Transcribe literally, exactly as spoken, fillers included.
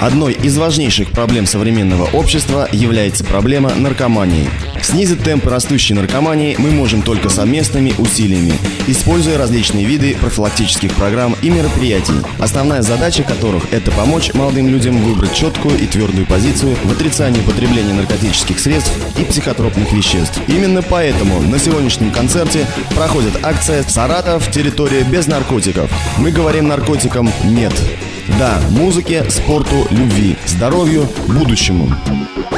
Одной из важнейших проблем современного общества является проблема наркомании. Снизить темпы растущей наркомании мы можем только совместными усилиями, используя различные виды профилактических программ и мероприятий, основная задача которых – это помочь молодым людям выбрать четкую и твердую позицию в отрицании употребления наркотических средств и психотропных веществ. Именно поэтому на сегодняшнем концерте проходит акция «Саратов. Территория без наркотиков». Мы говорим наркотикам «нет». Да, музыке, спорту, любви, здоровью, будущему.